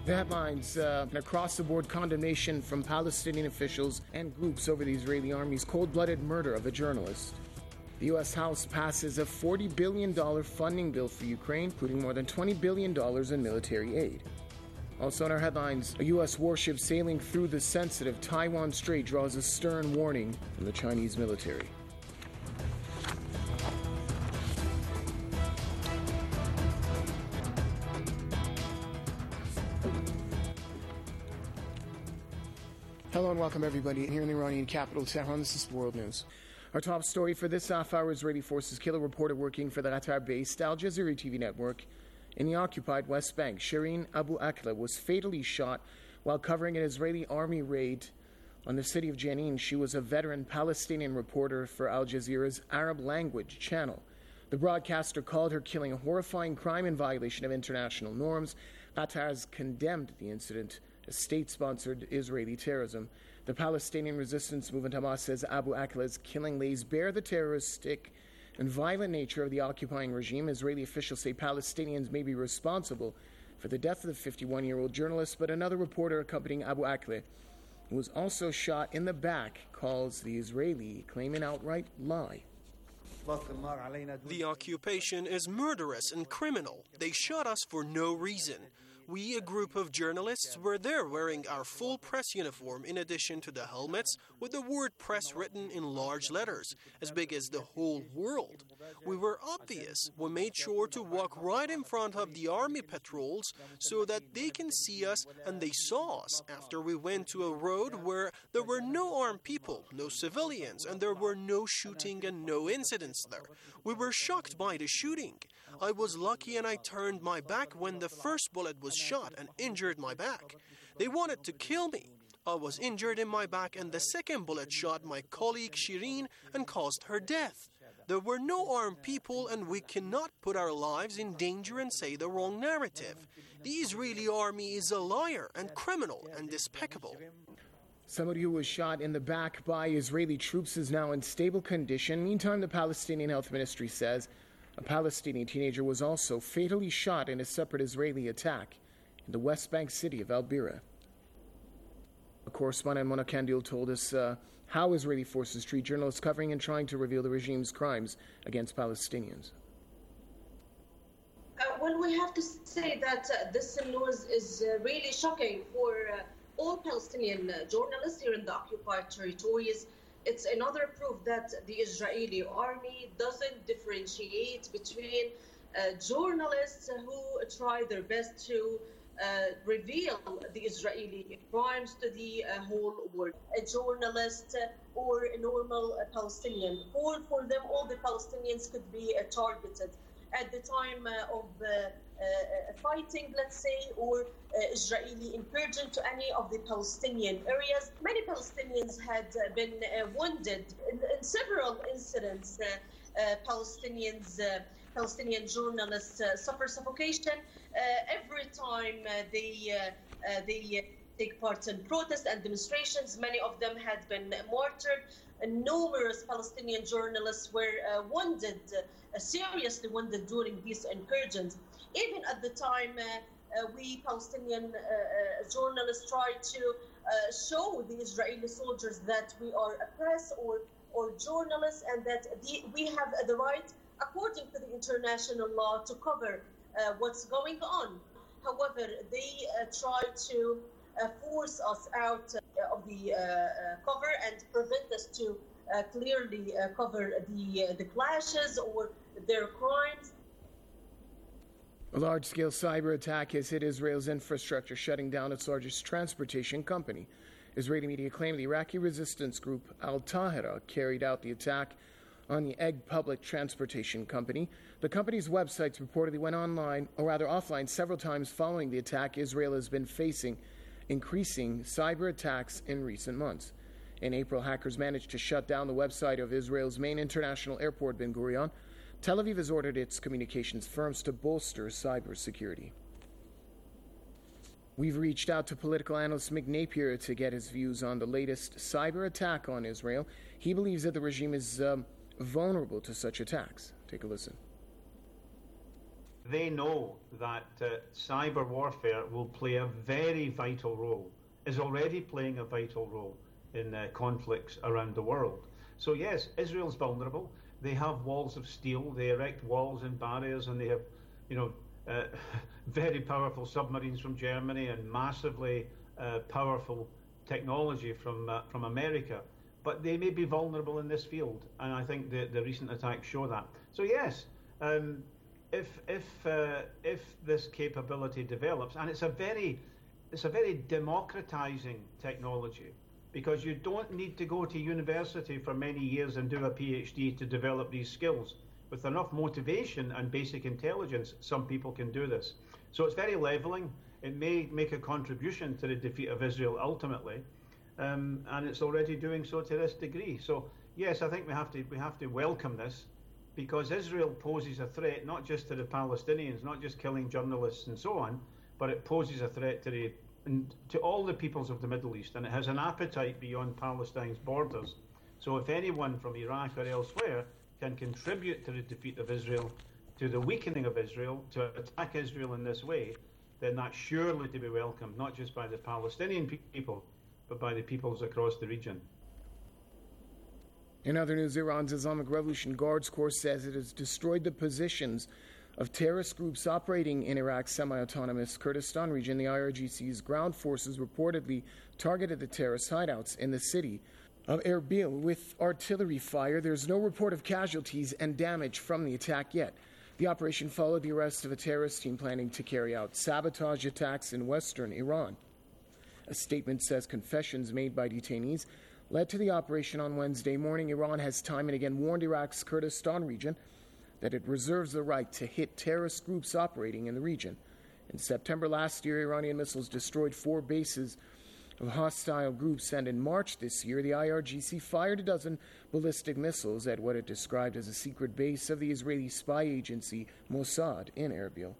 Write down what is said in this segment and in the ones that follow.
The headlines, an across-the-board condemnation from Palestinian officials and groups over the Israeli army's cold-blooded murder of a journalist. The U.S. House passes a $40 billion funding bill for Ukraine, including more than $20 billion in military aid. Also in our headlines, a U.S. warship sailing through the sensitive Taiwan Strait draws a stern warning from the Chinese military. Hello and welcome everybody here in the Iranian capital, Tehran. This is World News. Our top story for this half hour: Israeli forces kill a reporter working for the Qatar-based Al Jazeera TV network in the occupied West Bank. Shireen Abu Akleh was fatally shot while covering an Israeli army raid on the city of Jenin. She was a veteran Palestinian reporter for Al Jazeera's Arab language channel. The broadcaster called her killing a horrifying crime in violation of international norms. Qatar has condemned the incident as state-sponsored Israeli terrorism. The Palestinian resistance movement Hamas says Abu Akleh's killing lays bare the terroristic and violent nature of the occupying regime. Israeli officials say Palestinians may be responsible for the death of the 51-year-old journalist, but another reporter accompanying Abu Akleh, who was also shot in the back, calls the Israeli claim an outright lie. The occupation is murderous and criminal. They shot us for no reason. We, a group of journalists, were there wearing our full press uniform in addition to the helmets with the word press written in large letters, as big as the whole world. We were obvious. We made sure to walk right in front of the army patrols so that they can see us, and they saw us after we went to a road where there were no armed people, no civilians, and there were no shooting and no incidents there. We were shocked by the shooting. I was lucky and I turned my back when the first bullet was shot and injured my back. They wanted to kill me. I was injured in my back and the second bullet shot my colleague Shireen and caused her death. There were no armed people and we cannot put our lives in danger and say the wrong narrative. The Israeli army is a liar and criminal and despicable. Somebody who was shot in the back by Israeli troops is now in stable condition. Meantime, the Palestinian Health Ministry says a Palestinian teenager was also fatally shot in a separate Israeli attack in the West Bank city of Al-Bira. A correspondent, Mona Kandil, told us how Israeli forces treat journalists covering and trying to reveal the regime's crimes against Palestinians. Well, we have to say that this news is really shocking for all Palestinian journalists here in the occupied territories. It's another proof that the Israeli army doesn't differentiate between journalists who try their best to reveal the Israeli crimes to the whole world. A journalist or a normal Palestinian, for them, all the Palestinians could be targeted at the time of fighting, let's say, or Israeli incursion to any of the Palestinian areas. Many Palestinians had been wounded in several incidents. Palestinian journalists suffer suffocation every time they take part in protests and demonstrations. Many of them had been martyred. Numerous Palestinian journalists were wounded, seriously wounded during these incursions. Even at the time, we Palestinian journalists tried to show the Israeli soldiers that we are a press or journalists and that we have the right, according to the international law, to cover what's going on. However, they tried to force us out of the cover and prevent us to clearly cover the clashes or their crimes. A large-scale cyber attack has hit Israel's infrastructure, shutting down its largest transportation company. Israeli media claim the Iraqi resistance group Al-Tahira carried out the attack on the Egg Public Transportation Company. The company's websites reportedly went offline several times following the attack. Israel has been facing increasing cyber attacks in recent months. In April, hackers managed to shut down the website of Israel's main international airport, Ben Gurion. Tel Aviv has ordered its communications firms to bolster cybersecurity. We've reached out to political analyst Mick Napier to get his views on the latest cyber attack on Israel. He believes that the regime is vulnerable to such attacks. Take a listen. they know that cyber warfare will play a very vital role, is already playing a vital role in conflicts around the world. So yes, Israel's vulnerable. They have walls of steel. They erect walls and barriers, and they have, very powerful submarines from Germany and massively powerful technology from America. But they may be vulnerable in this field, and I think the recent attacks show that. So yes, if this capability develops, and it's a very democratizing technology, because you don't need to go to university for many years and do a PhD to develop these skills. With enough motivation and basic intelligence, some people can do this. So it's very leveling. It may make a contribution to the defeat of Israel ultimately, and it's already doing so to this degree. So yes, I think we have to welcome this, because Israel poses a threat not just to the Palestinians, not just killing journalists and so on, but it poses a threat to all the peoples of the Middle East, and it has an appetite beyond Palestine's borders. So if anyone from Iraq or elsewhere can contribute to the defeat of Israel, to the weakening of Israel, to attack Israel in this way, then that's surely to be welcomed, not just by the Palestinian people, but by the peoples across the region. In other news, Iran's Islamic Revolution Guards Corps says it has destroyed the positions of terrorist groups operating in Iraq's semi-autonomous Kurdistan region. The IRGC's ground forces reportedly targeted the terrorist hideouts in the city of Erbil with artillery fire. There's no report of casualties and damage from the attack yet. The operation followed the arrest of a terrorist team planning to carry out sabotage attacks in western Iran. A statement says confessions made by detainees led to the operation on Wednesday morning. Iran has time and again warned Iraq's Kurdistan region that it reserves the right to hit terrorist groups operating in the region. In September last year, Iranian missiles destroyed 4 bases of hostile groups, and in March this year, the IRGC fired a dozen ballistic missiles at what it described as a secret base of the Israeli spy agency Mossad in Erbil.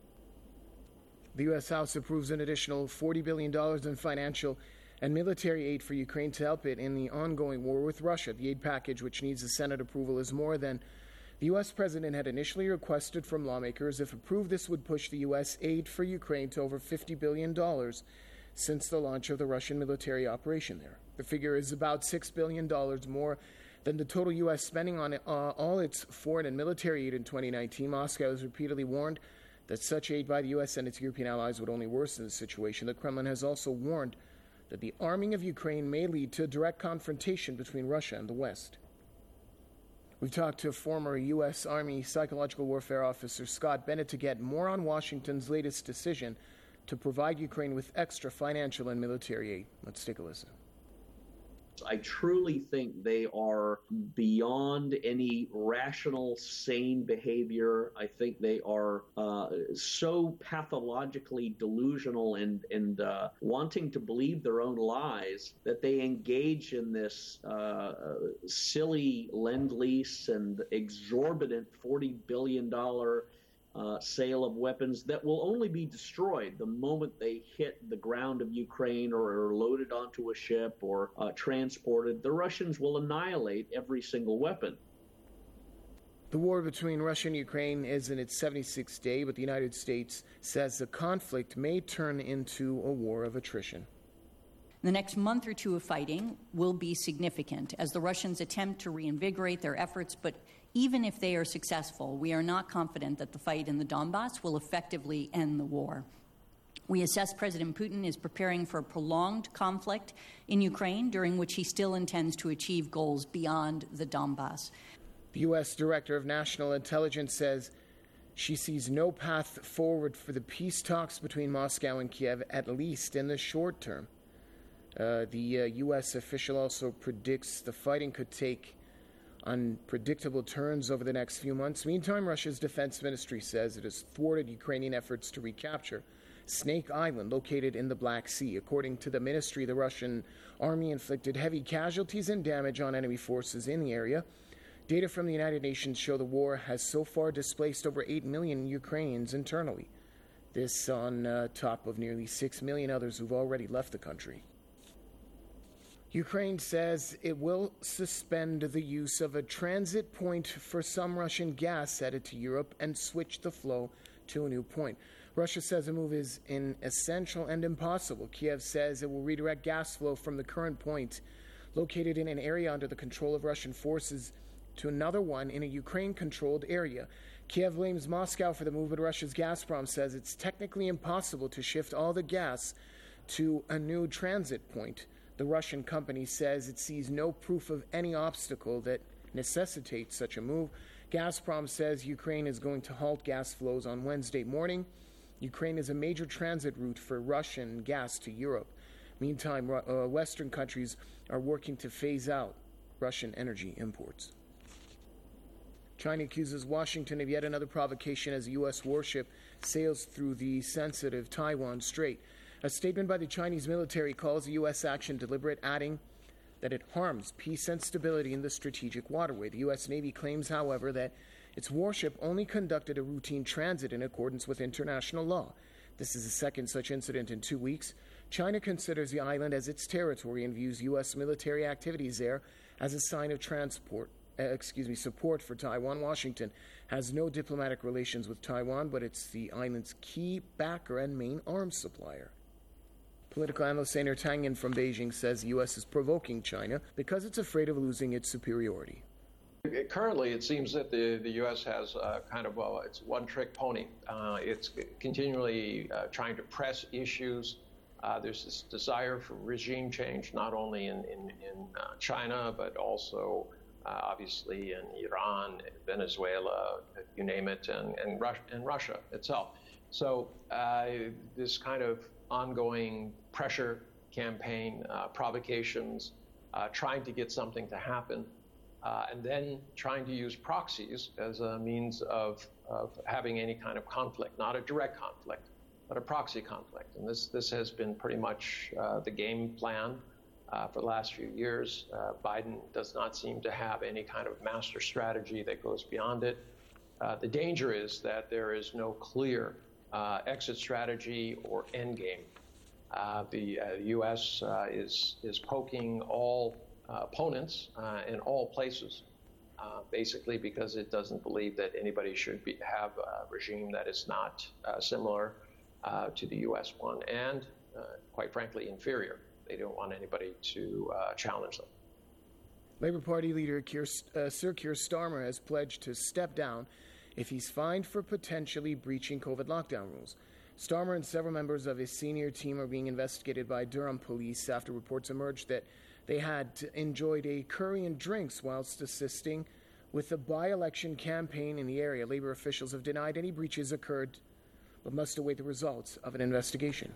The U.S. House approves an additional $40 billion in financial and military aid for Ukraine to help it in the ongoing war with Russia. The aid package, which needs the Senate approval, is more than the U.S. president had initially requested from lawmakers. If approved, this would push the U.S. aid for Ukraine to over $50 billion since the launch of the Russian military operation there. The figure is about $6 billion more than the total U.S. spending on all its foreign and military aid in 2019. Moscow has repeatedly warned that such aid by the U.S. and its European allies would only worsen the situation. The Kremlin has also warned that the arming of Ukraine may lead to a direct confrontation between Russia and the West. We've talked to former U.S. Army psychological warfare officer Scott Bennett to get more on Washington's latest decision to provide Ukraine with extra financial and military aid. Let's take a listen. I truly think they are beyond any rational, sane behavior. I think they are so pathologically delusional and wanting to believe their own lies that they engage in this silly lend-lease and exorbitant $40 billion sale of weapons that will only be destroyed the moment they hit the ground of Ukraine or are loaded onto a ship or transported. The Russians will annihilate every single weapon. The war between Russia and Ukraine is in its 76th day, but the United States says the conflict may turn into a war of attrition. The next month or two of fighting will be significant as the Russians attempt to reinvigorate their efforts, but even if they are successful, we are not confident that the fight in the Donbass will effectively end the war. We assess President Putin is preparing for a prolonged conflict in Ukraine, during which he still intends to achieve goals beyond the Donbass. The U.S. Director of National Intelligence says she sees no path forward for the peace talks between Moscow and Kiev, at least in the short term. The U.S. official also predicts the fighting could take unpredictable turns over the next few months. Meantime, Russia's defense ministry says it has thwarted Ukrainian efforts to recapture Snake Island, located in the Black Sea. According to the ministry, the Russian army inflicted heavy casualties and damage on enemy forces in the area. Data from the United Nations show the war has so far displaced over 8 million Ukrainians internally. This on top of nearly 6 million others who've already left the country. Ukraine says it will suspend the use of a transit point for some Russian gas headed to Europe and switch the flow to a new point. Russia says the move is essential and impossible. Kiev says it will redirect gas flow from the current point located in an area under the control of Russian forces to another one in a Ukraine-controlled area. Kiev blames Moscow for the move, but Russia's Gazprom says it's technically impossible to shift all the gas to a new transit point. The Russian company says it sees no proof of any obstacle that necessitates such a move. Gazprom says Ukraine is going to halt gas flows on Wednesday morning. Ukraine is a major transit route for Russian gas to Europe. Meantime, Western countries are working to phase out Russian energy imports. China accuses Washington of yet another provocation as a U.S. warship sails through the sensitive Taiwan Strait. A statement by the Chinese military calls the U.S. action deliberate, adding that it harms peace and stability in the strategic waterway. The U.S. Navy claims, however, that its warship only conducted a routine transit in accordance with international law. This is the second such incident in 2 weeks. China considers the island as its territory and views U.S. military activities there as a sign of support for Taiwan. Washington has no diplomatic relations with Taiwan, but it's the island's key backer and main arms supplier. Political analyst Einar Tangen from Beijing says the U.S. is provoking China because it's afraid of losing its superiority. Currently, it seems that the U.S. has it's one-trick pony. It's continually trying to press issues. There's this desire for regime change, not only in China, but also obviously in Iran, Venezuela, you name it, and Russia itself. So this kind of ongoing pressure campaign, provocations, trying to get something to happen, and then trying to use proxies as a means of having any kind of conflict, not a direct conflict, but a proxy conflict. And this has been pretty much the game plan for the last few years. Biden does not seem to have any kind of master strategy that goes beyond it. The danger is that there is no clear exit strategy or end game. The U.S. is poking all opponents in all places, basically because it doesn't believe that anybody should have a regime that is not similar to the U.S. one, and quite frankly, inferior. They don't want anybody to challenge them. Labour Party leader Sir Keir Starmer has pledged to step down if he's fined for potentially breaching COVID lockdown rules. Starmer and several members of his senior team are being investigated by Durham police after reports emerged that they had enjoyed a curry and drinks whilst assisting with the by-election campaign in the area. Labour officials have denied any breaches occurred, but must await the results of an investigation.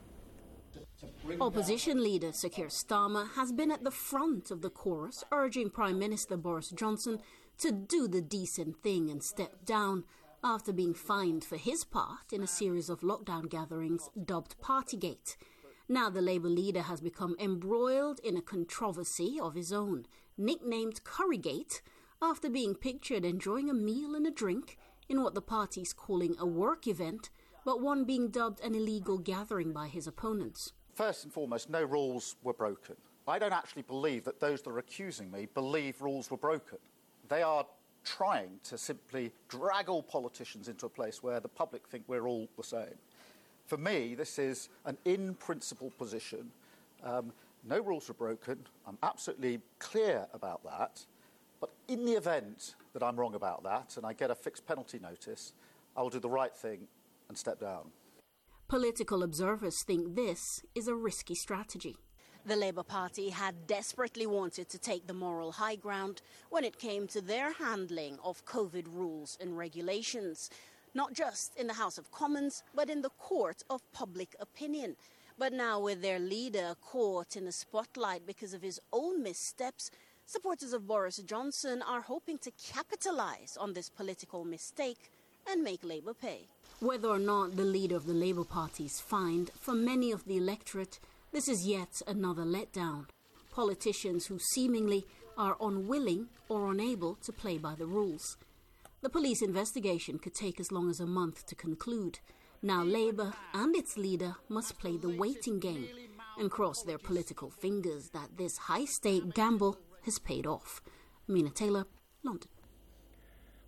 Opposition leader Sir Keir Starmer has been at the front of the chorus, urging Prime Minister Boris Johnson to do the decent thing and step down after being fined for his part in a series of lockdown gatherings dubbed Partygate. Now the Labour leader has become embroiled in a controversy of his own, nicknamed Currygate, after being pictured enjoying a meal and a drink in what the party's calling a work event, but one being dubbed an illegal gathering by his opponents. First and foremost, no rules were broken. I don't actually believe that those that are accusing me believe rules were broken. They are trying to simply drag all politicians into a place where the public think we're all the same. For me, this is an in-principle position. No rules were broken. I'm absolutely clear about that. But in the event that I'm wrong about that and I get a fixed penalty notice, I will do the right thing and step down. Political observers think this is a risky strategy. The Labour Party had desperately wanted to take the moral high ground when it came to their handling of COVID rules and regulations, not just in the House of Commons, but in the court of public opinion. But now with their leader caught in the spotlight because of his own missteps, supporters of Boris Johnson are hoping to capitalise on this political mistake and make Labour pay. Whether or not the leader of the Labour Party is fined, for many of the electorate, this is yet another letdown. Politicians who seemingly are unwilling or unable to play by the rules. The police investigation could take as long as a month to conclude. Now Labour and its leader must play the waiting game and cross their political fingers that this high-stake gamble has paid off. Mina Taylor, London.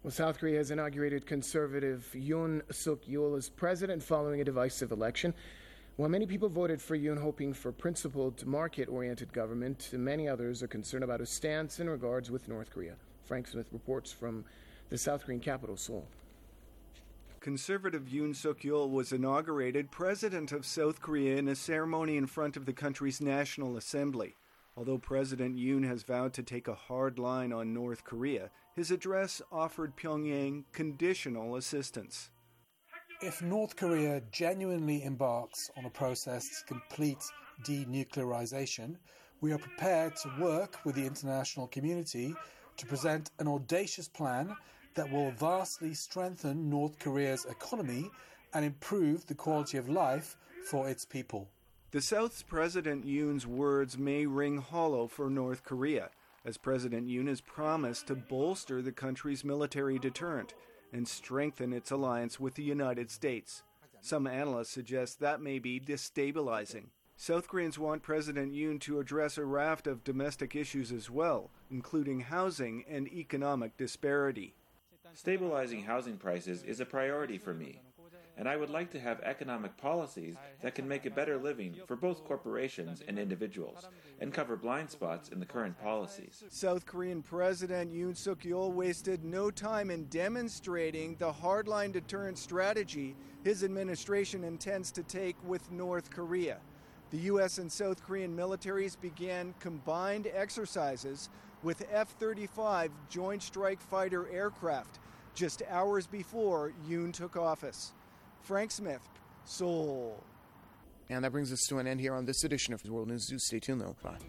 Well, South Korea has inaugurated conservative Yoon Suk-yeol as president following a divisive election. While many people voted for Yoon hoping for principled, market-oriented government, many others are concerned about his stance in regards with North Korea. Frank Smith reports from the South Korean capital, Seoul. Conservative Yoon Suk-yeol was inaugurated president of South Korea in a ceremony in front of the country's National Assembly. Although President Yoon has vowed to take a hard line on North Korea, his address offered Pyongyang conditional assistance. If North Korea genuinely embarks on a process to complete denuclearization, we are prepared to work with the international community to present an audacious plan that will vastly strengthen North Korea's economy and improve the quality of life for its people. The South's President Yoon's words may ring hollow for North Korea, as President Yoon has promised to bolster the country's military deterrent and strengthen its alliance with the United States. Some analysts suggest that may be destabilizing. South Koreans want President Yoon to address a raft of domestic issues as well, including housing and economic disparity. Stabilizing housing prices is a priority for me, and I would like to have economic policies that can make a better living for both corporations and individuals, and cover blind spots in the current policies. South Korean President Yoon Suk-yeol wasted no time in demonstrating the hardline deterrent strategy his administration intends to take with North Korea. The U.S. and South Korean militaries began combined exercises with F-35 Joint Strike Fighter aircraft just hours before Yoon took office. Frank Smith, Seoul. And that brings us to an end here on this edition of World News. Do stay tuned, though. Bye.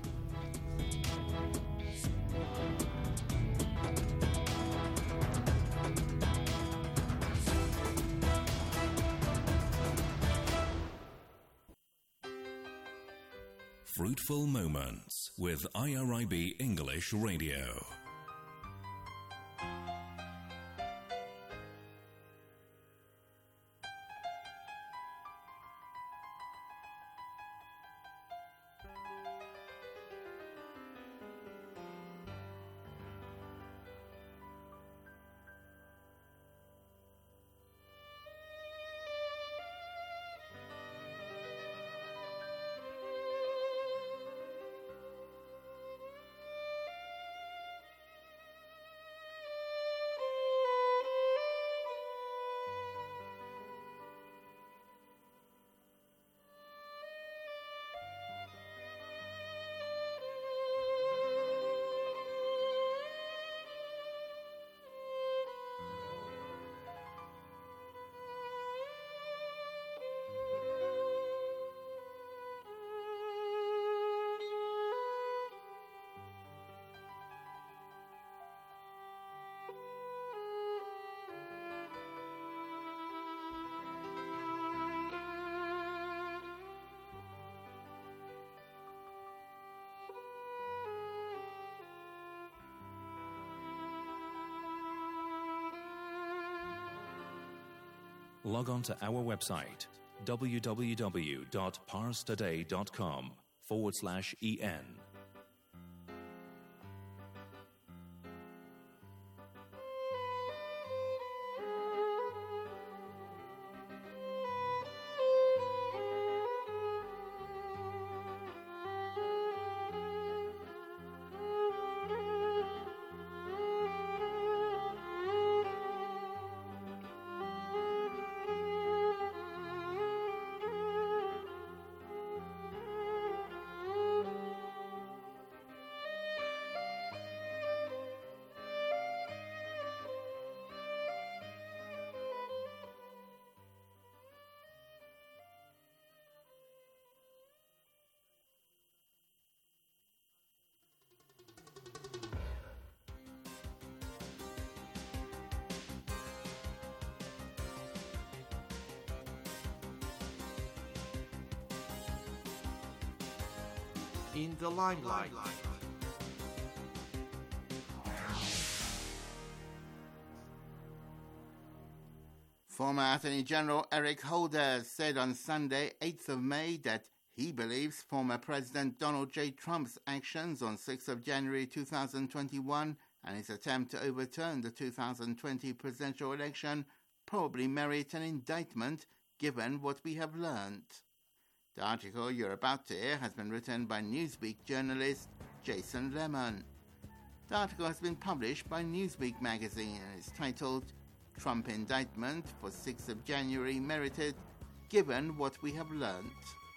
Fruitful Moments with IRIB English Radio. Log on to our website, www.parstoday.com/EN. In the limelight. Former Attorney General Eric Holder said on Sunday, 8th of May, that he believes former President Donald J. Trump's actions on 6th of January 2021 and his attempt to overturn the 2020 presidential election probably merit an indictment given what we have learned. The article you're about to hear has been written by Newsweek journalist Jason Lemon. The article has been published by Newsweek magazine and is titled Trump Indictment for 6th of January Merited, Given What We Have Learned.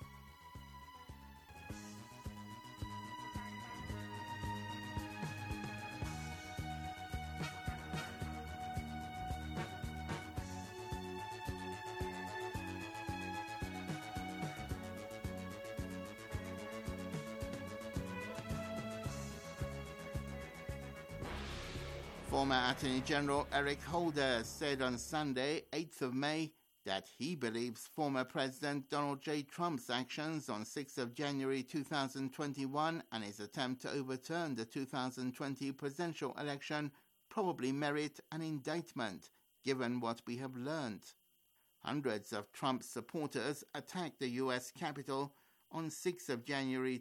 Former Attorney General Eric Holder said on Sunday, 8th of May, that he believes former President Donald J. Trump's actions on 6th of January 2021 and his attempt to overturn the 2020 presidential election probably merit an indictment, given what we have learned. Hundreds of Trump's supporters attacked the U.S. Capitol on 6th of January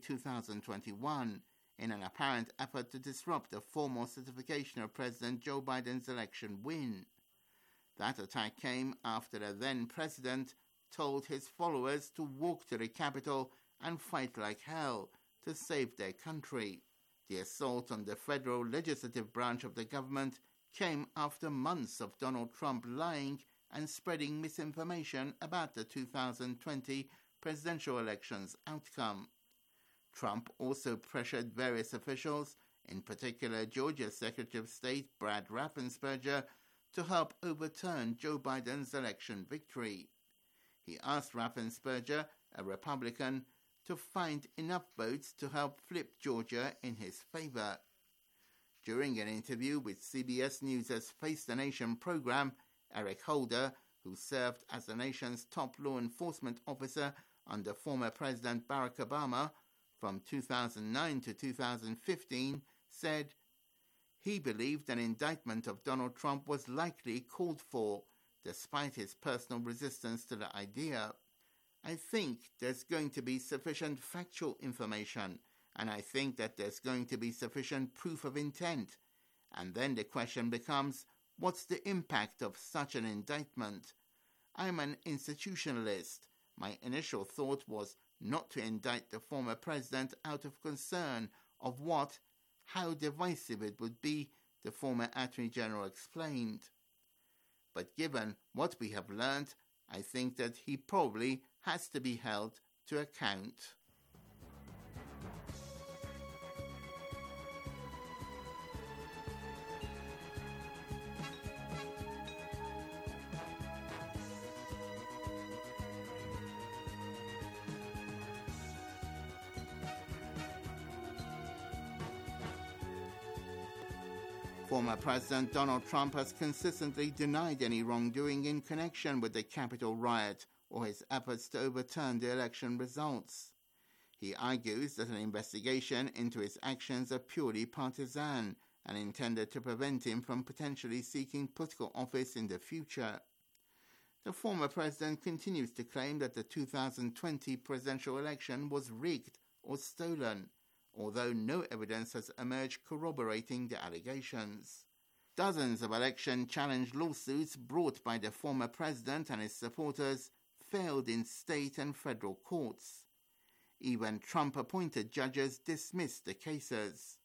2021, in an apparent effort to disrupt the formal certification of President Joe Biden's election win. That attack came after the then-president told his followers to walk to the Capitol and fight like hell to save their country. The assault on the federal legislative branch of the government came after months of Donald Trump lying and spreading misinformation about the 2020 presidential election's outcome. Trump also pressured various officials, in particular Georgia's Secretary of State Brad Raffensperger, to help overturn Joe Biden's election victory. He asked Raffensperger, a Republican, to find enough votes to help flip Georgia in his favor. During an interview with CBS News' Face the Nation program, Eric Holder, who served as the nation's top law enforcement officer under former President Barack Obama, from 2009 to 2015, said he believed an indictment of Donald Trump was likely called for, despite his personal resistance to the idea. I think there's going to be sufficient factual information, and I think that there's going to be sufficient proof of intent. And then the question becomes, what's the impact of such an indictment? I'm an institutionalist. My initial thought was not to indict the former president out of concern of how divisive it would be, the former Attorney General explained. But given what we have learned, I think that he probably has to be held to account. Former President Donald Trump has consistently denied any wrongdoing in connection with the Capitol riot or his efforts to overturn the election results. He argues that an investigation into his actions are purely partisan and intended to prevent him from potentially seeking political office in the future. The former president continues to claim that the 2020 presidential election was rigged or stolen, although no evidence has emerged corroborating the allegations. Dozens of election challenge lawsuits brought by the former president and his supporters failed in state and federal courts. Even Trump-appointed judges dismissed the cases.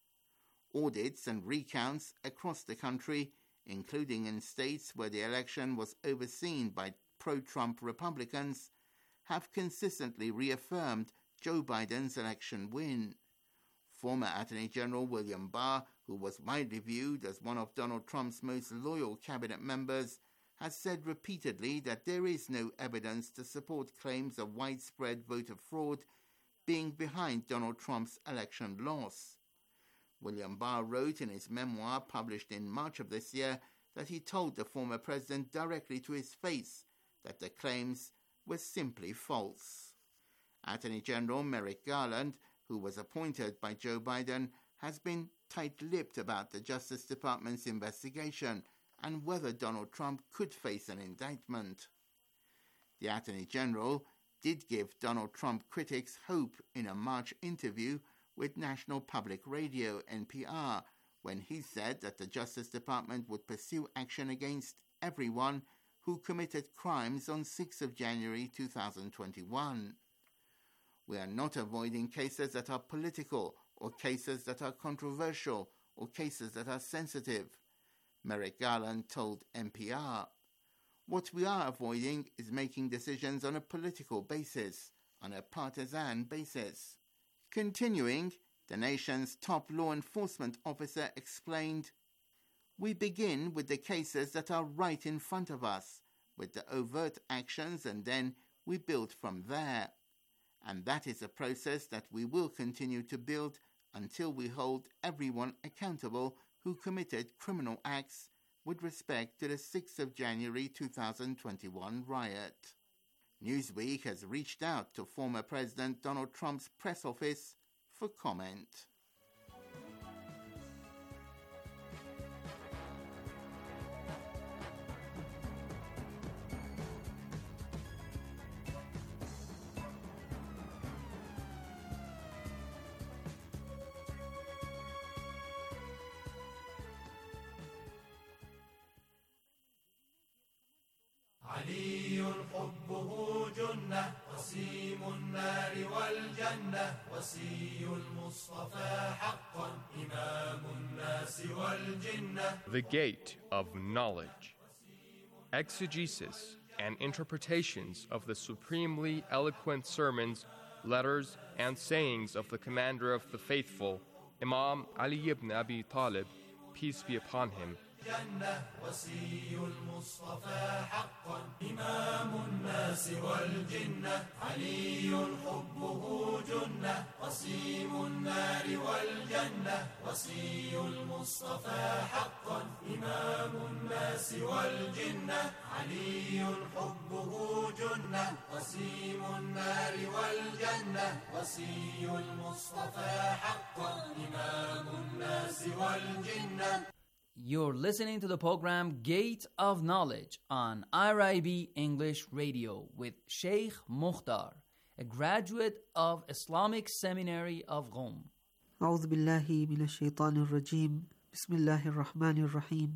Audits and recounts across the country, including in states where the election was overseen by pro-Trump Republicans, have consistently reaffirmed Joe Biden's election win. Former Attorney General William Barr, who was widely viewed as one of Donald Trump's most loyal cabinet members, has said repeatedly that there is no evidence to support claims of widespread voter fraud being behind Donald Trump's election loss. William Barr wrote in his memoir published in March of this year that he told the former president directly to his face that the claims were simply false. Attorney General Merrick Garland, who was appointed by Joe Biden, has been tight-lipped about the Justice Department's investigation and whether Donald Trump could face an indictment. The Attorney General did give Donald Trump critics hope in a March interview with National Public Radio, NPR, when he said that the Justice Department would pursue action against everyone who committed crimes on 6th of January 2021. We are not avoiding cases that are political or cases that are controversial or cases that are sensitive, Merrick Garland told NPR. What we are avoiding is making decisions on a political basis, on a partisan basis. Continuing, the nation's top law enforcement officer explained, "We begin with the cases that are right in front of us, with the overt actions, and then we build from there. And that is a process that we will continue to build until we hold everyone accountable who committed criminal acts with respect to the 6th of January 2021 riot." Newsweek has reached out to former President Donald Trump's press office for comment. علي حبه جنة وسيم النار والجنة وسي المصطفى حقا إمام الناس والجنة. The Gate of Knowledge. Exegesis and interpretations of the supremely eloquent sermons, letters, and sayings of the Commander of the Faithful, Imam Ali ibn Abi Talib, peace be upon him. جنة وسي المصطفى حقا إمام الناس والجنة علي حبه جنة وسيم النار والجنة وسي المصطفى حقا إمام الناس والجنة علي حبه جنة وسيم النار والجنة وسي المصطفى حقا إمام الناس والجنة. You're listening to the program Gate of Knowledge on IRIB English Radio with Sheikh Mukhtar, a graduate of Islamic Seminary of Qom. أعوذ بالله من الشيطان الرجيم بسم الله الرحمن الرحيم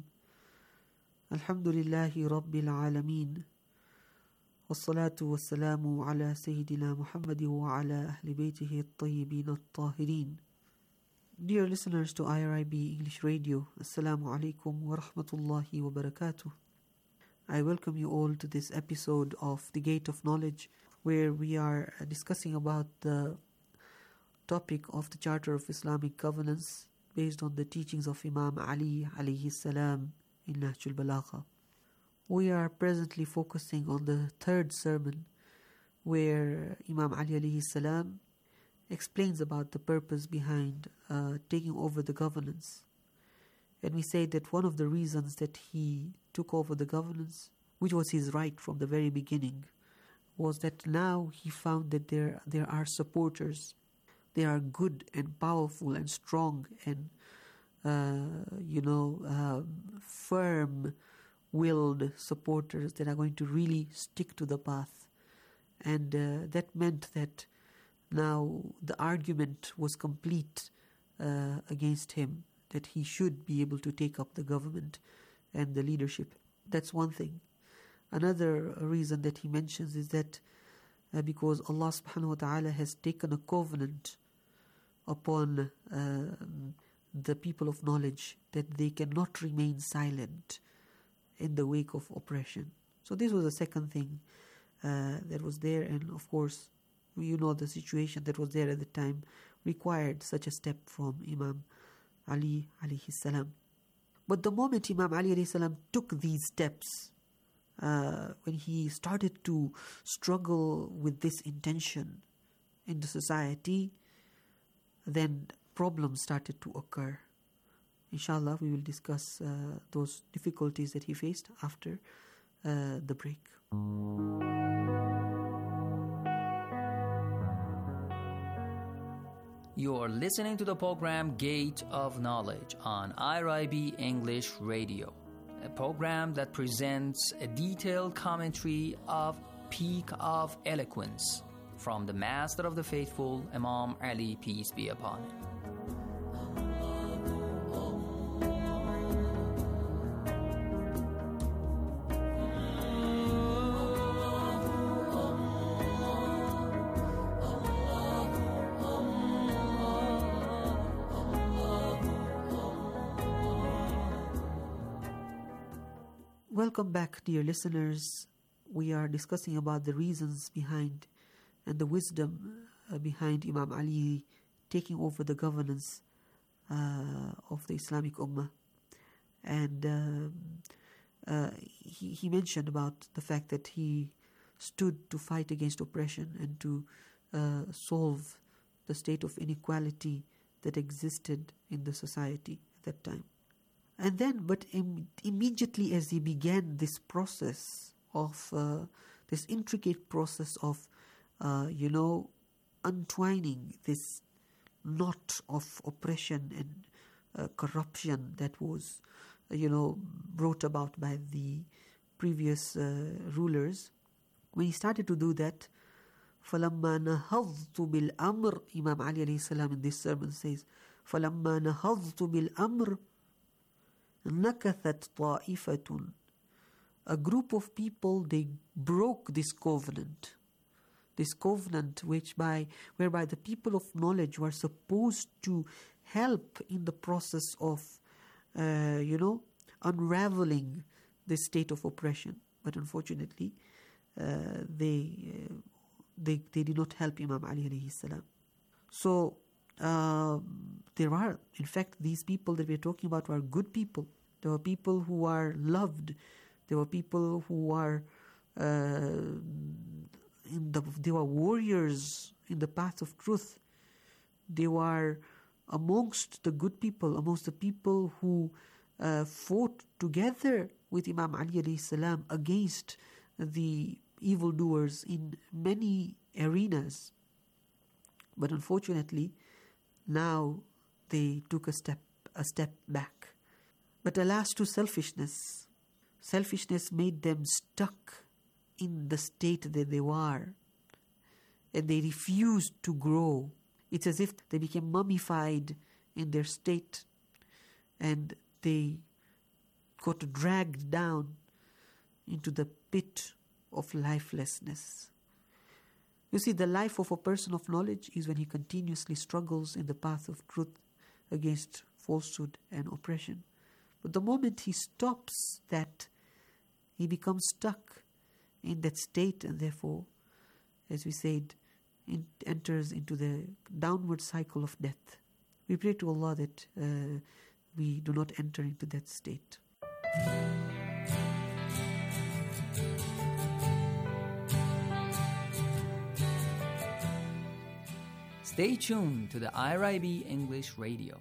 الحمد لله رب العالمين والصلاة والسلام على سيدنا محمد وعلى أهل بيته الطيبين الطاهرين. Dear listeners to IRIB English Radio, Assalamu alaikum wa rahmatullahi wa barakatuh. I welcome you all to this episode of The Gate of Knowledge, where we are discussing about the topic of the Charter of Islamic Governance based on the teachings of Imam Ali alayhi salam in Nahjul Balagha. We are presently focusing on the third sermon, where Imam Ali alayhi salam explains about the purpose behind taking over the governance. And we say that one of the reasons that he took over the governance, which was his right from the very beginning, was that now he found that there are supporters. They are good and powerful and strong and firm-willed supporters that are going to really stick to the path. And that meant that now the argument was complete against him, that he should be able to take up the government and the leadership. That's one thing. Another reason that he mentions is that because Allah subhanahu wa ta'ala has taken a covenant upon the people of knowledge that they cannot remain silent in the wake of oppression. So this was the second thing that was there, and of course you know the situation that was there at the time required such a step from Imam Ali alayhi salam. But the moment Imam Ali alayhi salam took these steps, when he started to struggle with this intention in the society, then problems started to occur. Inshallah, we will discuss those difficulties that he faced after the break. You're listening to the program Gate of Knowledge on IRIB English Radio, a program that presents a detailed commentary of Peak of Eloquence from the Master of the Faithful, Imam Ali, peace be upon him. Welcome back, dear listeners. We are discussing about the reasons behind and the wisdom behind Imam Ali taking over the governance of the Islamic Ummah. And he mentioned about the fact that he stood to fight against oppression and to solve the state of inequality that existed in the society at that time. And then, but immediately as he began this process of, this intricate process of, untwining this knot of oppression and corruption that was, brought about by the previous rulers, when he started to do that, فَلَمَّا نَهَضْتُ بِالْأَمْرِ, Imam Ali alayhi salam in this sermon says, فَلَمَّا نَهَضْتُ بِالْأَمْرِ نَكَثَتْ طَائِفَةٌ. A group of people, they broke this covenant whereby the people of knowledge were supposed to help in the process of, unraveling this state of oppression. But unfortunately, they did not help Imam Ali alayhi salam. So there are, in fact, these people that we are talking about were good people. There were people who are loved. There were people who are they were warriors in the path of truth. They were amongst the good people, amongst the people who fought together with Imam Ali alayhi salam against the evildoers in many arenas. But unfortunately, now they took a step back. But alas to selfishness. Selfishness made them stuck in the state that they were, and they refused to grow. It's as if they became mummified in their state, and they got dragged down into the pit of lifelessness. You see, the life of a person of knowledge is when he continuously struggles in the path of truth against falsehood and oppression. But the moment he stops that, he becomes stuck in that state, and therefore, as we said, enters into the downward cycle of death. We pray to Allah that we do not enter into that state. Stay tuned to the IRIB English Radio.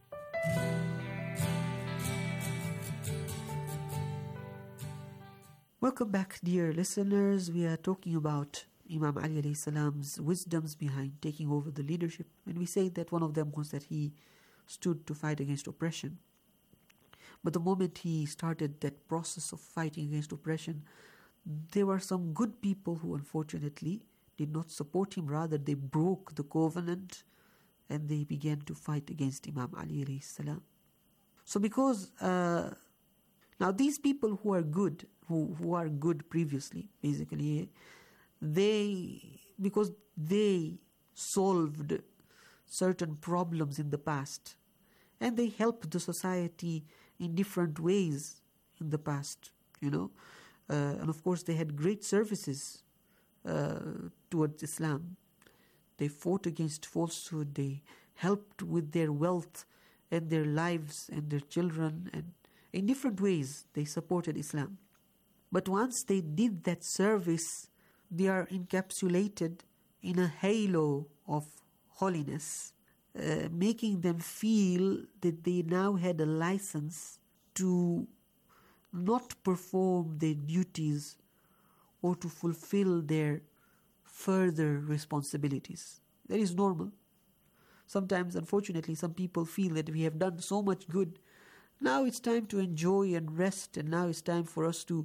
Welcome back, dear listeners. We are talking about Imam Ali alayhi salam's wisdoms behind taking over the leadership. And we say that one of them was that he stood to fight against oppression. But the moment he started that process of fighting against oppression, there were some good people who unfortunately did not support him. Rather, they broke the covenant and they began to fight against Imam Ali alayhi salam. So because now these people who are good, who are good previously, basically, because they solved certain problems in the past, and they helped the society in different ways in the past, and of course they had great services towards Islam. They fought against falsehood, they helped with their wealth and their lives and their children, and in different ways they supported Islam. But once they did that service, they are encapsulated in a halo of holiness, making them feel that they now had a license to not perform their duties or to fulfill their further responsibilities. That is normal. Sometimes, unfortunately, some people feel that we have done so much good. Now it's time to enjoy and rest, and now it's time for us to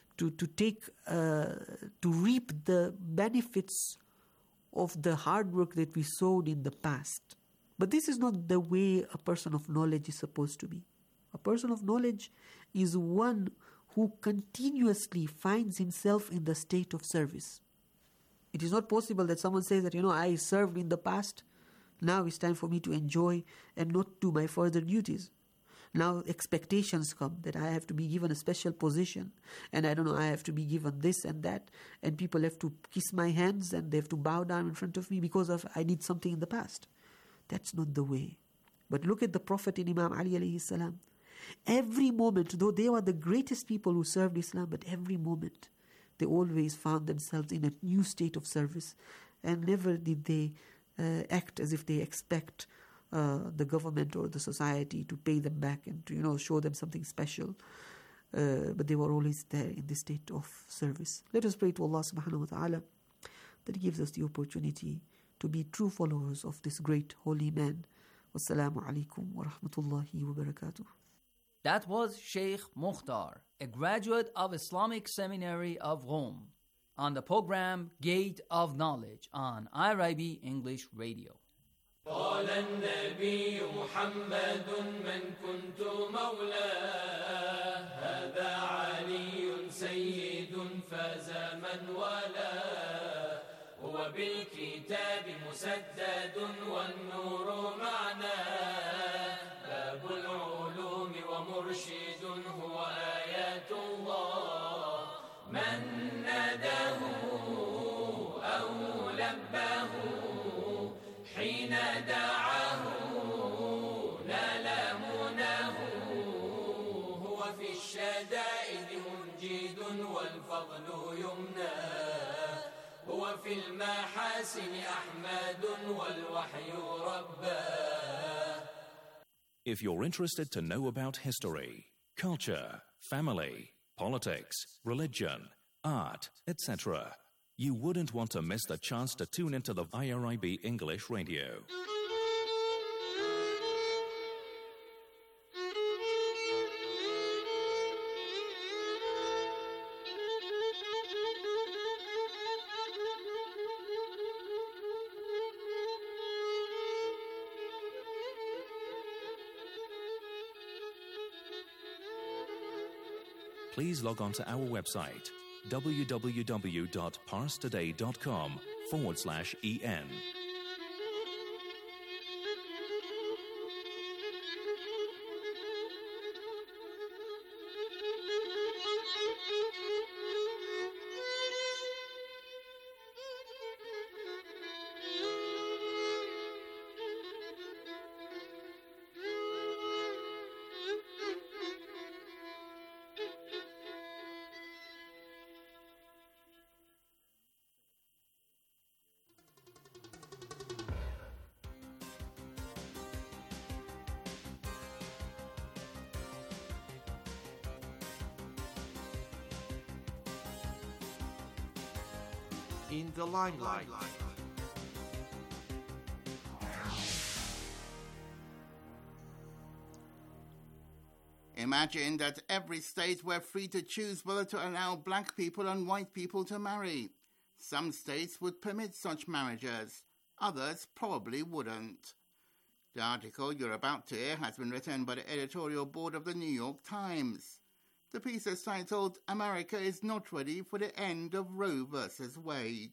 reap the benefits of the hard work that we sowed in the past. But this is not the way a person of knowledge is supposed to be. A person of knowledge is one who continuously finds himself in the state of service. It is not possible that someone says that, I served in the past, now it's time for me to enjoy and not do my further duties. Now expectations come that I have to be given a special position, and I don't know, I have to be given this and that, and people have to kiss my hands and they have to bow down in front of me because of I did something in the past. That's not the way. But look at the Prophet and Imam Ali alayhi salam. Every moment, though they were the greatest people who served Islam, but every moment they always found themselves in a new state of service, and never did they act as if they expect the government or the society to pay them back and to show them something special. But they were always there in the state of service. Let us pray to Allah subhanahu wa ta'ala that He gives us the opportunity to be true followers of this great holy man. Wassalamu alaikum wa rahmatullahi wa barakatuh. That was Sheikh Mukhtar, a graduate of Islamic Seminary of Rome, on the program Gate of Knowledge on IRIB English Radio. قال النبي محمد من كنت مولاه هذا علي سيد فاز من والاه هو بالكتاب مسدد والنور معناه باب العلوم ومرشد هو آيات الله من ناداه أو لباه حين دعاه نال مناه هو في الشدائد منجد والفضل يمناه هو في المحاسن أحمد والوحي رباه. If you're interested to know about history, culture, family, politics, religion, art, etc., you wouldn't want to miss the chance to tune into the IRIB English Radio. Please log on to our website www.parstoday.com/en. In the limelight. Imagine that every state were free to choose whether to allow black people and white people to marry. Some states would permit such marriages, others probably wouldn't. The article you're about to hear has been written by the editorial board of the New York Times. The piece is titled, America is Not Ready for the End of Roe versus Wade.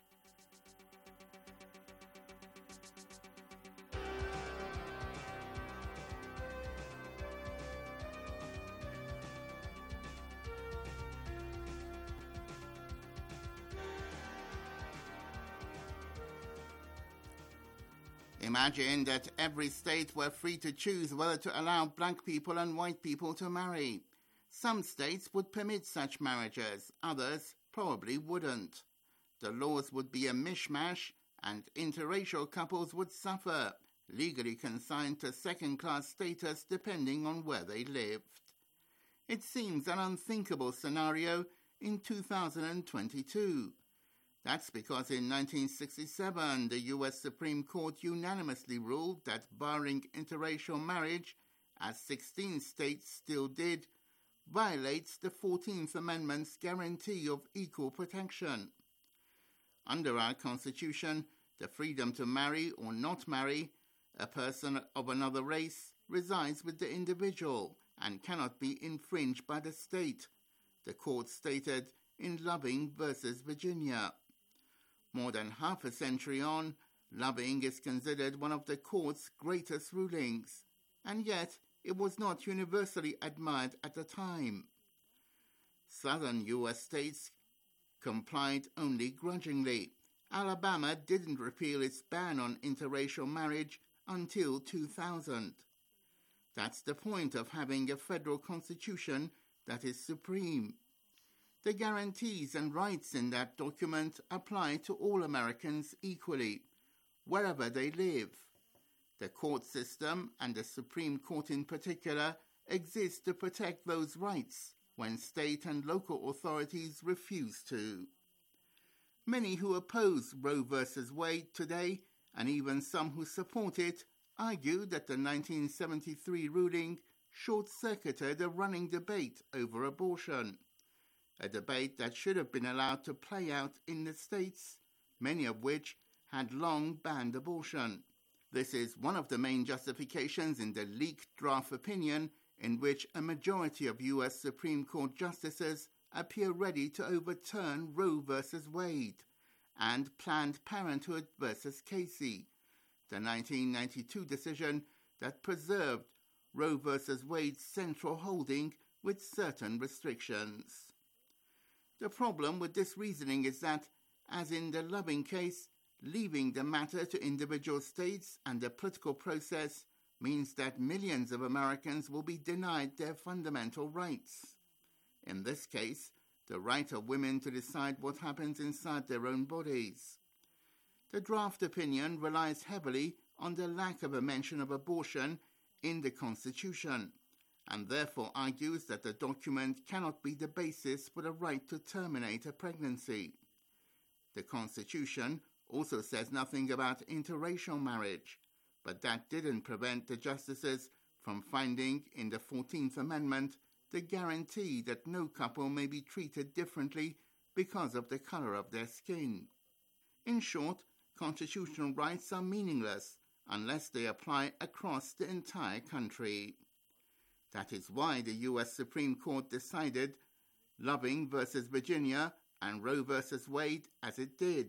Imagine that every state were free to choose whether to allow black people and white people to marry. Some states would permit such marriages, others probably wouldn't. The laws would be a mishmash, and interracial couples would suffer, legally consigned to second-class status depending on where they lived. It seems an unthinkable scenario in 2022. That's because in 1967, the U.S. Supreme Court unanimously ruled that barring interracial marriage, as 16 states still did, violates the 14th Amendment's guarantee of equal protection. Under our Constitution, the freedom to marry or not marry a person of another race resides with the individual and cannot be infringed by the state, the court stated in Loving versus Virginia. More than half a century on, Loving is considered one of the court's greatest rulings, and yet it was not universally admired at the time. Southern U.S. states complied only grudgingly. Alabama didn't repeal its ban on interracial marriage until 2000. That's the point of having a federal constitution that is supreme. The guarantees and rights in that document apply to all Americans equally, wherever they live. The court system, and the Supreme Court in particular, exist to protect those rights when state and local authorities refuse to. Many who oppose Roe v. Wade today, and even some who support it, argue that the 1973 ruling short-circuited a running debate over abortion, a debate that should have been allowed to play out in the states, many of which had long banned abortion. This is one of the main justifications in the leaked draft opinion in which a majority of U.S. Supreme Court justices appear ready to overturn Roe v. Wade and Planned Parenthood v. Casey, the 1992 decision that preserved Roe v. Wade's central holding with certain restrictions. The problem with this reasoning is that, as in the Loving case, leaving the matter to individual states and the political process means that millions of Americans will be denied their fundamental rights. In this case, the right of women to decide what happens inside their own bodies. The draft opinion relies heavily on the lack of a mention of abortion in the Constitution, and therefore argues that the document cannot be the basis for the right to terminate a pregnancy. The Constitution also says nothing about interracial marriage, but that didn't prevent the justices from finding in the 14th Amendment the guarantee that no couple may be treated differently because of the color of their skin. In short, constitutional rights are meaningless unless they apply across the entire country. That is why the U.S. Supreme Court decided Loving versus Virginia and Roe versus Wade as it did.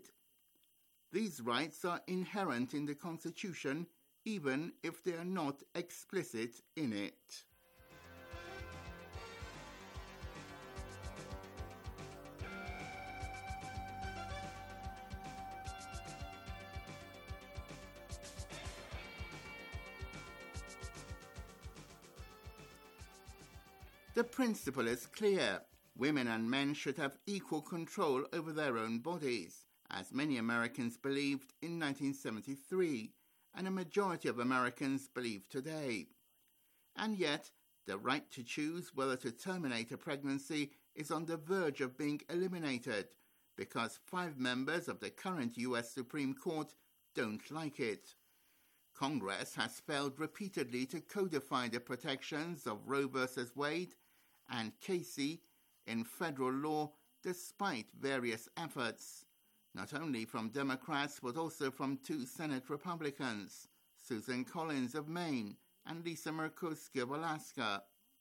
These rights are inherent in the Constitution, even if they are not explicit in it. The principle is clear. Women and men should have equal control over their own bodies, as many Americans believed in 1973, and a majority of Americans believe today. And yet, the right to choose whether to terminate a pregnancy is on the verge of being eliminated, because 5 members of the current U.S. Supreme Court don't like it. Congress has failed repeatedly to codify the protections of Roe v. Wade and Casey in federal law despite various efforts, not only from Democrats but also from 2 Senate Republicans, Susan Collins of Maine and Lisa Murkowski of Alaska.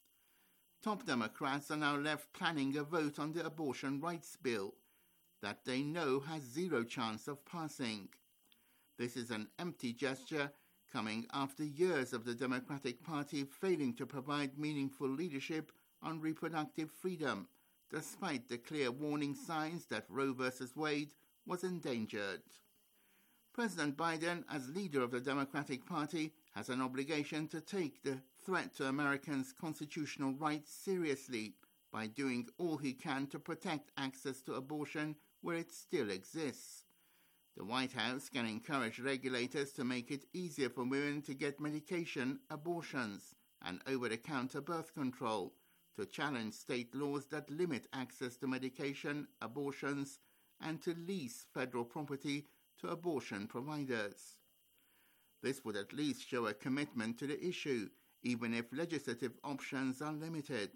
Top Democrats are now left planning a vote on the abortion rights bill that they know has 0 chance of passing. This is an empty gesture coming after years of the Democratic Party failing to provide meaningful leadership on reproductive freedom, despite the clear warning signs that Roe v. Wade was endangered. President Biden, as leader of the Democratic Party, has an obligation to take the threat to Americans' constitutional rights seriously by doing all he can to protect access to abortion where it still exists. The White House can encourage regulators to make it easier for women to get medication, abortions, and over-the-counter birth control, to challenge state laws that limit access to medication, abortions, and to lease federal property to abortion providers. This would at least show a commitment to the issue, even if legislative options are limited.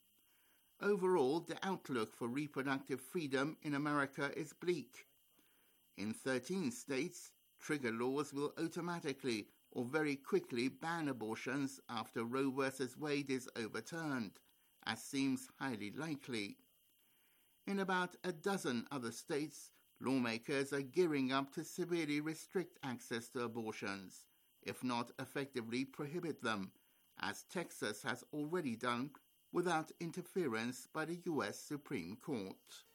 Overall, the outlook for reproductive freedom in America is bleak. In 13 states, trigger laws will automatically or very quickly ban abortions after Roe v. Wade is overturned, as seems highly likely. In about a dozen other states, lawmakers are gearing up to severely restrict access to abortions, if not effectively prohibit them, as Texas has already done without interference by the U.S. Supreme Court.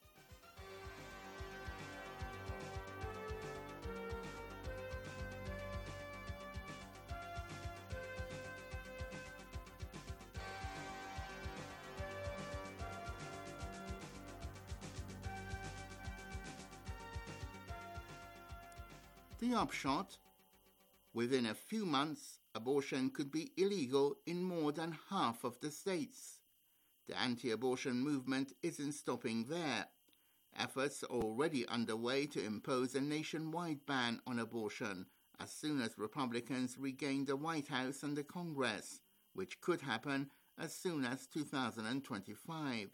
The upshot: within a few months, abortion could be illegal in more than half of the states. The anti-abortion movement isn't stopping there. Efforts are already underway to impose a nationwide ban on abortion as soon as Republicans regain the White House and the Congress, which could happen as soon as 2025.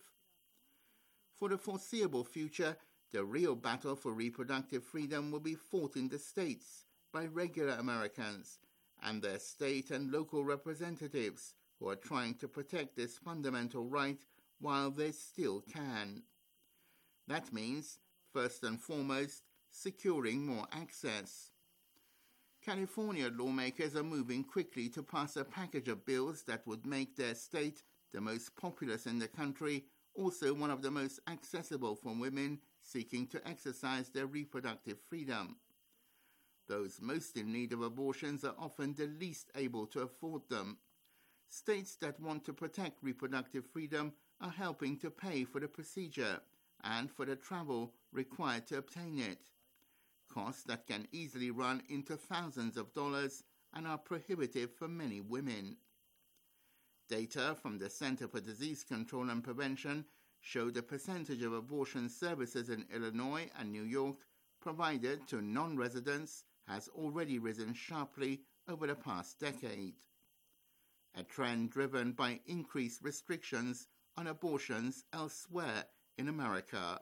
For the foreseeable future, the real battle for reproductive freedom will be fought in the states by regular Americans and their state and local representatives who are trying to protect this fundamental right while they still can. That means, first and foremost, securing more access. California lawmakers are moving quickly to pass a package of bills that would make their state, the most populous in the country, also one of the most accessible for women seeking to exercise their reproductive freedom. Those most in need of abortions are often the least able to afford them. States that want to protect reproductive freedom are helping to pay for the procedure and for the travel required to obtain it, costs that can easily run into thousands of dollars and are prohibitive for many women. Data from the Center for Disease Control and Prevention show the percentage of abortion services in Illinois and New York provided to non-residents has already risen sharply over the past decade, a trend driven by increased restrictions on abortions elsewhere in America.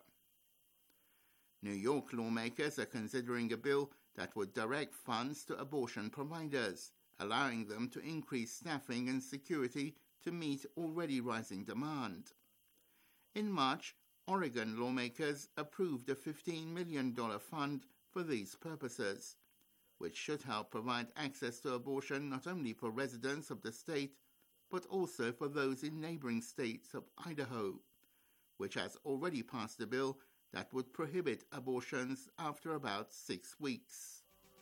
New York lawmakers are considering a bill that would direct funds to abortion providers, allowing them to increase staffing and security to meet already rising demand. In March, Oregon lawmakers approved a $15 million fund for these purposes, which should help provide access to abortion not only for residents of the state, but also for those in neighboring states of Idaho, which has already passed a bill that would prohibit abortions after about 6 weeks.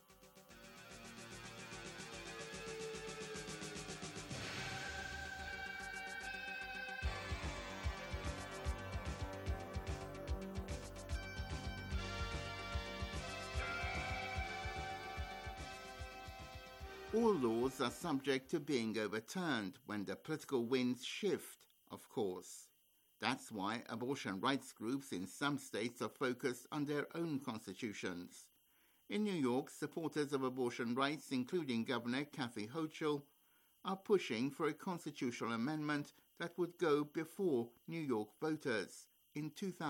All laws are subject to being overturned when the political winds shift, of course. That's why abortion rights groups in some states are focused on their own constitutions. In New York, supporters of abortion rights, including Governor Kathy Hochul, are pushing for a constitutional amendment that would go before New York voters in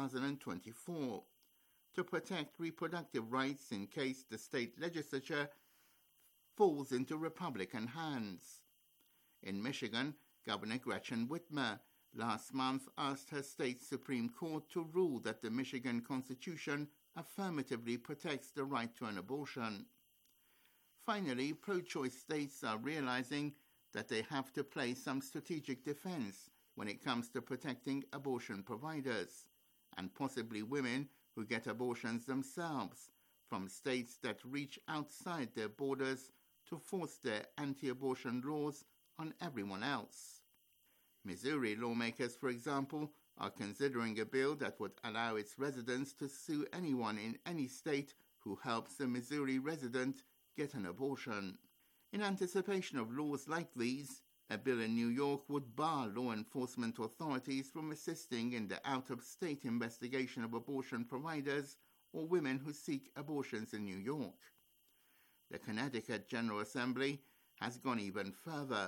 2024 to protect reproductive rights in case the state legislature falls into Republican hands. In Michigan, Governor Gretchen Whitmer last month asked her state Supreme Court to rule that the Michigan Constitution affirmatively protects the right to an abortion. Finally, pro-choice states are realizing that they have to play some strategic defense when it comes to protecting abortion providers, and possibly women who get abortions themselves, from states that reach outside their borders to force their anti-abortion laws on everyone else. Missouri lawmakers, for example, are considering a bill that would allow its residents to sue anyone in any state who helps a Missouri resident get an abortion. In anticipation of laws like these, a bill in New York would bar law enforcement authorities from assisting in the out-of-state investigation of abortion providers or women who seek abortions in New York. The Connecticut General Assembly has gone even further,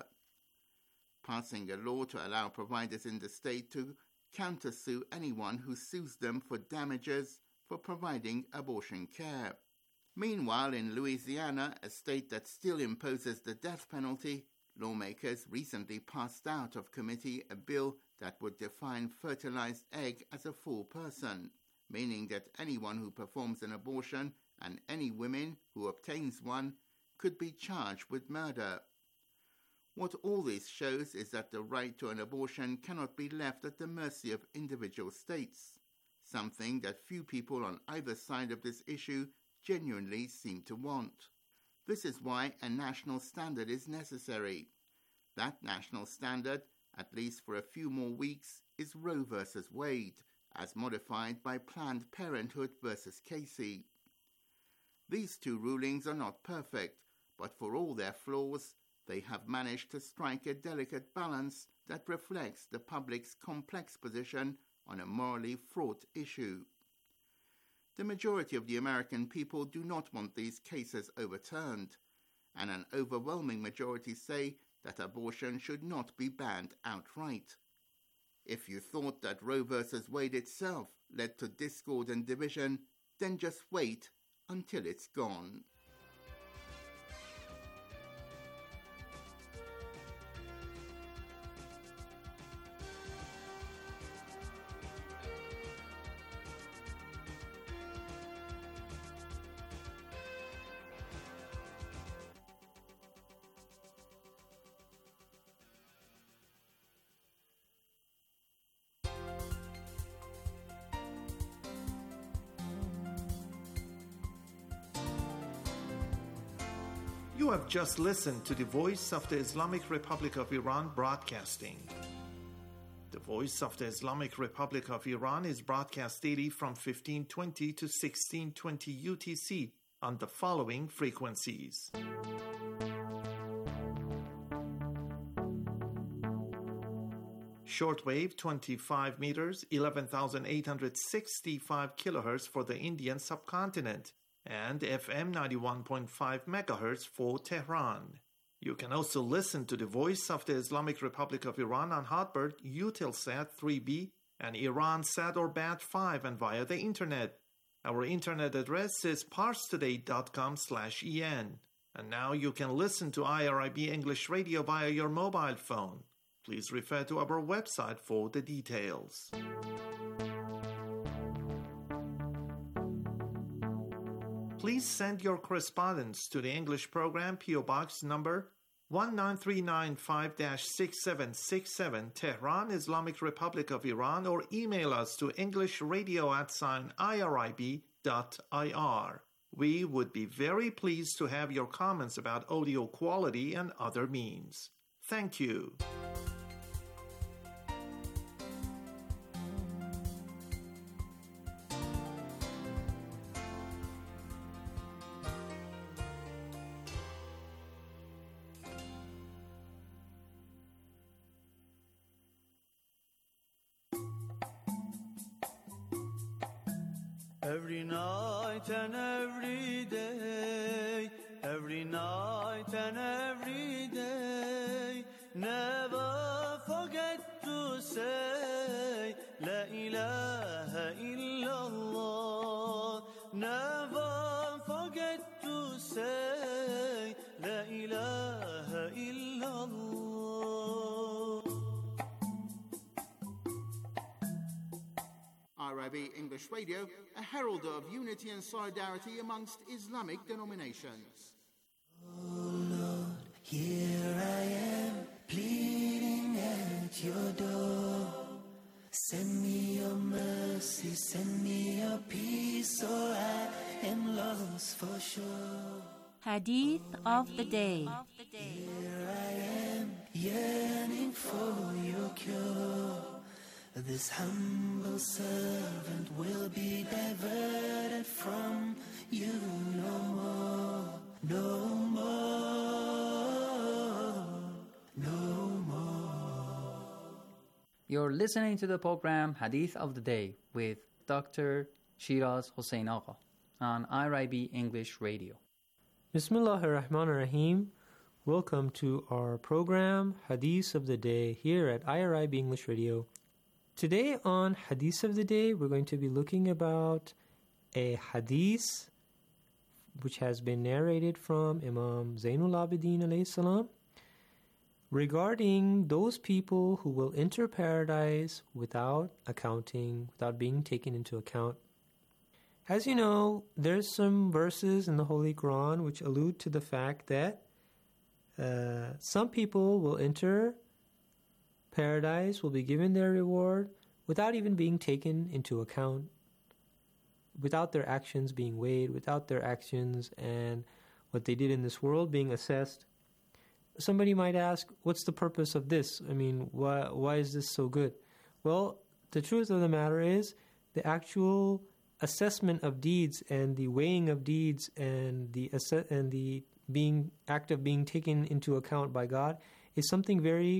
passing a law to allow providers in the state to countersue anyone who sues them for damages for providing abortion care. Meanwhile, in Louisiana, a state that still imposes the death penalty, lawmakers recently passed out of committee a bill that would define fertilized egg as a full person, meaning that anyone who performs an abortion and any woman who obtains one could be charged with murder. What all this shows is that the right to an abortion cannot be left at the mercy of individual states, something that few people on either side of this issue genuinely seem to want. This is why a national standard is necessary. That national standard, at least for a few more weeks, is Roe v. Wade, as modified by Planned Parenthood v. Casey. These two rulings are not perfect, but for all their flaws, they have managed to strike a delicate balance that reflects the public's complex position on a morally fraught issue. The majority of the American people do not want these cases overturned, and an overwhelming majority say that abortion should not be banned outright. If you thought that Roe v. Wade itself led to discord and division, then just wait until it's gone. You have just listened to the Voice of the Islamic Republic of Iran broadcasting. The Voice of the Islamic Republic of Iran is broadcast daily from 1520 to 1620 UTC on the following frequencies. Shortwave 25 meters, 11,865 kilohertz for the Indian subcontinent, and FM 91.5 megahertz for Tehran. You can also listen to the Voice of the Islamic Republic of Iran on Hotbird, Eutelsat 3B, and Iransat or Bat5, and via the internet. Our internet address is parstoday.com/en. And now you can listen to IRIB English Radio via your mobile phone. Please refer to our website for the details. Please send your correspondence to the English program, P.O. Box number 19395-6767, Tehran, Islamic Republic of Iran, or email us to englishradio@irib.ir. We would be very pleased to have your comments about audio quality and other means. Thank you. Every night and every day, every night and every day, never forget to say La ilaha illallah. Never forget to say La ilaha illallah. IRIB English Radio, a herald of unity and solidarity amongst Islamic denominations. Oh Lord, here I am, pleading at your door. Send me your mercy, send me your peace, or I am lost for sure. Hadith of the Day. Here I am, yearning for your cure. This humble servant will be diverted from you no more, no more, no more. You're listening to the program Hadith of the Day with Dr. Shiraz Hossein Agha on IRIB English Radio. Bismillahir Rahmanir Rahim. Welcome to our program Hadith of the Day here at IRIB English Radio. Today on Hadith of the Day, we're going to be looking about a hadith which has been narrated from Imam Zainul Abidin alayhi salam regarding those people who will enter paradise without accounting, without being taken into account. As you know, there's some verses in the Holy Quran which allude to the fact that Some people will enter paradise, will be given their reward without even being taken into account, without their actions being weighed, without their actions and what they did in this world being assessed. Somebody might ask, what's the purpose of this? I mean, why is this so good? Well, the truth of the matter is the actual assessment of deeds and the weighing of deeds and the act of being taken into account by God is something very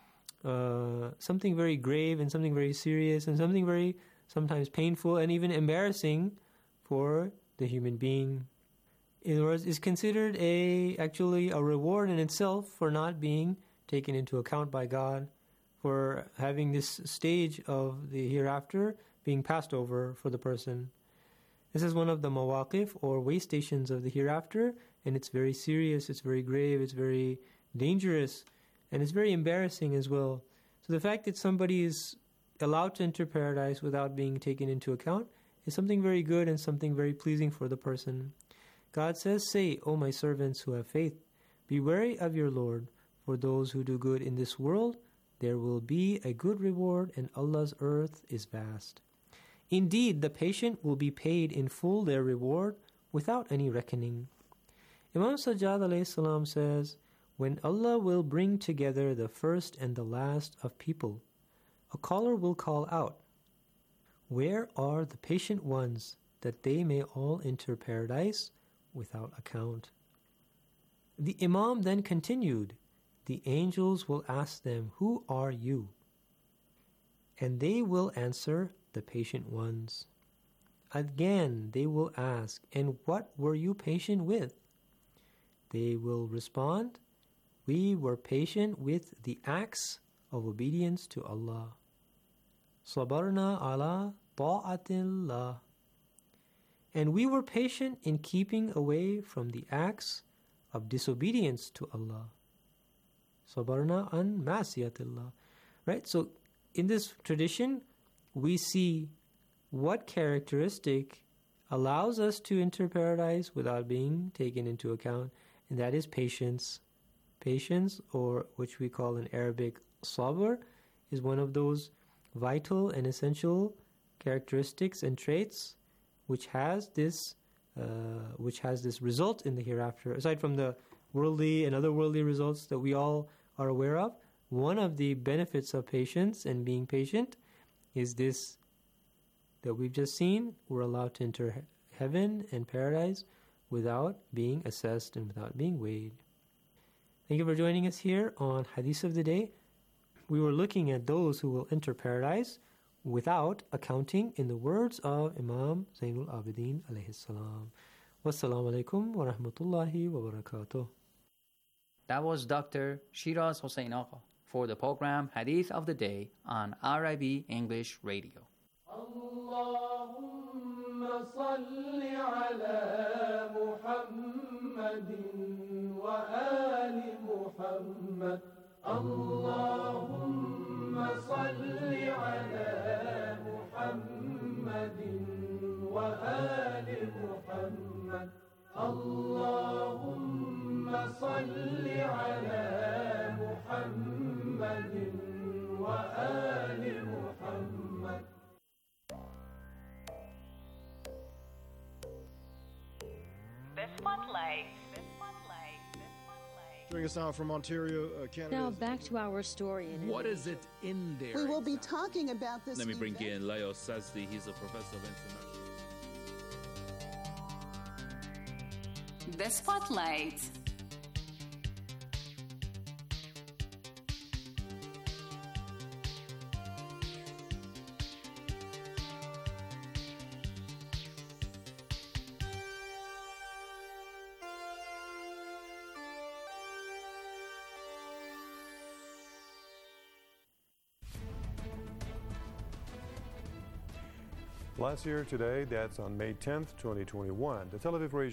grave and something very serious and something very sometimes painful and even embarrassing for the human being. In other words, is considered actually a reward in itself for not being taken into account by God, for having this stage of the hereafter being passed over for the person. This is one of the mawaqif or way stations of the hereafter, and it's very serious, it's very grave, it's very dangerous, and it's very embarrassing as well. So the fact that somebody is allowed to enter paradise without being taken into account is something very good and something very pleasing for the person. God says, "Say, O my servants who have faith, be wary of your Lord. For those who do good in this world, there will be a good reward, and Allah's earth is vast. Indeed, the patient will be paid in full their reward without any reckoning." Imam Sajjad alayhi salam says, "When Allah will bring together the first and the last of people, a caller will call out, 'Where are the patient ones, that they may all enter paradise without account?'" The Imam then continued, "The angels will ask them, 'Who are you?' And they will answer, 'The patient ones.' Again they will ask, 'And what were you patient with?' They will respond, 'We were patient with the acts of obedience to Allah. Sabarna ala ta'atillah. And we were patient in keeping away from the acts of disobedience to Allah. Sabarna an ma'siyatillah." Right? So in this tradition, we see what characteristic allows us to enter paradise without being taken into account, and that is patience. Patience, or which we call in Arabic sabr, is one of those vital and essential characteristics and traits which has this result in the hereafter. Aside from the worldly and otherworldly results that we all are aware of, one of the benefits of patience and being patient is this that we've just seen. We're allowed to enter heaven and paradise without being assessed and without being weighed. Thank you for joining us here on Hadith of the Day. We were looking at those who will enter paradise without accounting, in the words of Imam Zainul Abidin alayhi salam. Wassalamu alaikum wa rahmatullahi wa barakatuh. That was Dr. Shiraz Hossein Agha for the program Hadith of the Day on RIB English Radio. Allahumma salli ala Muhammadin wa ali Muhammad. Allahumma salli ala Muhammadin wa ali Muhammad. Allahumma salli ala Muhammadin wa ali Muhammad. The Spotlight. Joining us now from Ontario, Canada. Now back to our story. What is it in there? We will be talking about this. Let me bring in Leo Sazdi. He's a professor of international. The Spotlight. Last year today, that's on May 10th, 2021, the Tel Aviv region